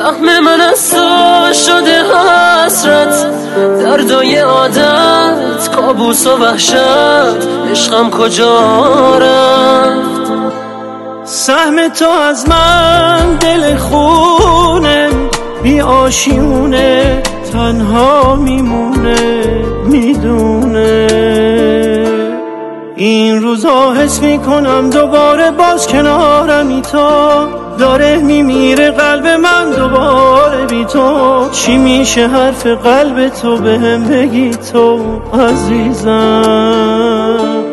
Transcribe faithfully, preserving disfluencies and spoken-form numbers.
سهم من از تو شده حسرت، دردای عادت، کابوس و وحشت، عشقم کجا رفت؟ سهم تو از من دل خونه، بی آشیونه تنها میمونه، میدونه این روزا حس میکنم دوباره باز کنارمی، تو داره میمیره قلب من دوباره بی تو. چی میشه حرف قلب تو بهم بگی تو عزیزم؟